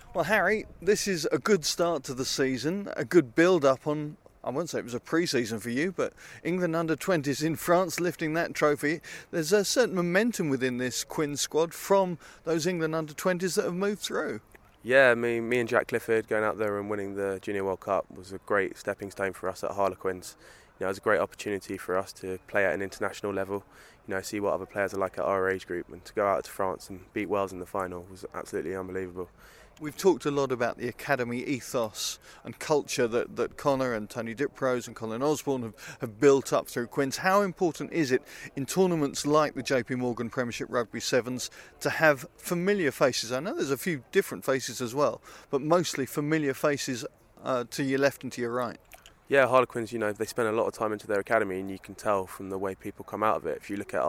Well, Harry, this is a good start to the season, a good build-up on, I won't say it was a pre-season for you, but England under-20s in France lifting that trophy. There's a certain momentum within this Quins squad from those England under-20s that have moved through. Yeah, me and Jack Clifford going out there and winning the Junior World Cup was a great stepping stone for us at Harlequins. It was a great opportunity for us to play at an international level, see what other players are like at our age group, and to go out to France and beat Wales in the final was absolutely unbelievable. We've talked a lot about the academy ethos and culture that Connor and Tony Diprose and Colin Osborne have built up through Quins. How important is it in tournaments like the JP Morgan Premiership Rugby Sevens to have familiar faces? I know there's a few different faces as well, but mostly familiar faces to your left and to your right. Yeah, Harlequins, they spend a lot of time into their academy, and you can tell from the way people come out of it. If you look at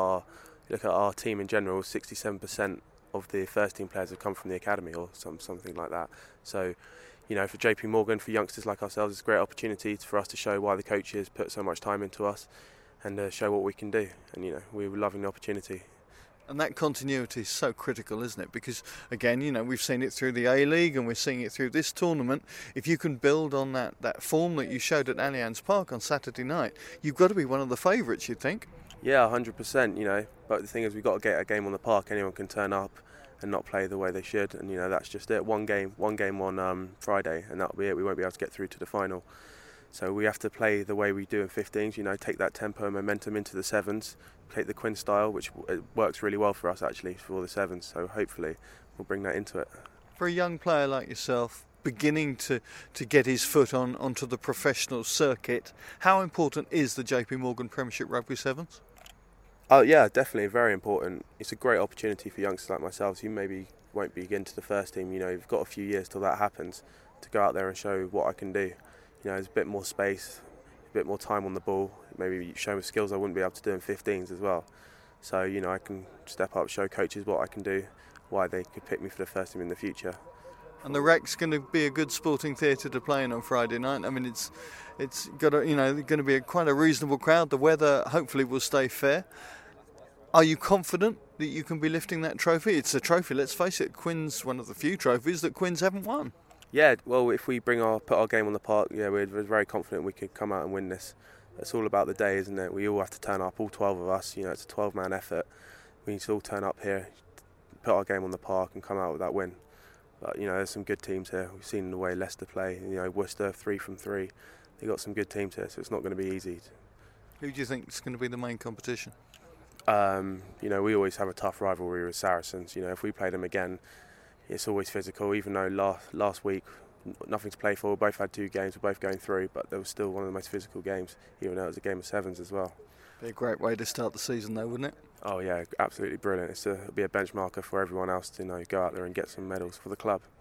our team in general, 67% of the first team players have come from the academy or something like that. So, for JP Morgan, for youngsters like ourselves, it's a great opportunity for us to show why the coaches put so much time into us and show what we can do. And, we were loving the opportunity. And that continuity is so critical, isn't it? Because, again, we've seen it through the A-League and we're seeing it through this tournament. If you can build on that form that you showed at Allianz Park on Saturday night, you've got to be one of the favourites, you'd think. Yeah, 100%, But the thing is, we've got to get a game on the park. Anyone can turn up and not play the way they should. And, that's just it. One game on Friday, and that'll be it. We won't be able to get through to the final. So we have to play the way we do in 15s, take that tempo and momentum into the sevens, take the Quinn style, which works really well for us, actually, for the sevens. So hopefully we'll bring that into it. For a young player like yourself, beginning to get his foot onto the professional circuit, how important is the JP Morgan Premiership Rugby Sevens? Oh yeah, definitely very important. It's a great opportunity for youngsters like myself who maybe won't be into the first team. You've got a few years till that happens to go out there and show what I can do. There's a bit more space, a bit more time on the ball. Maybe show me skills I wouldn't be able to do in 15s as well. So I can step up, show coaches what I can do, why they could pick me for the first team in the future. And the Rec's going to be a good sporting theatre to play in on Friday night. I mean, it's got going to be quite a reasonable crowd. The weather hopefully will stay fair. Are you confident that you can be lifting that trophy? It's a trophy, let's face it, Quins, one of the few trophies that Quins haven't won. Yeah, well, if we put our game on the park, we're very confident we could come out and win this. It's all about the day, isn't it? We all have to turn up, all 12 of us. It's a 12-man effort. We need to all turn up here, put our game on the park and come out with that win. But, there's some good teams here. We've seen the way Leicester play. Worcester, 3 from 3. They've got some good teams here, so it's not going to be easy. Who do you think is going to be the main competition? We always have a tough rivalry with Saracens. If we play them again, it's always physical. Even though last week, nothing to play for, we both had 2 games, we're both going through, but there was still one of the most physical games, even though it was a game of sevens as well. Be a great way to start the season though, wouldn't it? Oh yeah, absolutely brilliant. It'll be a benchmarker for everyone else to go out there and get some medals for the club.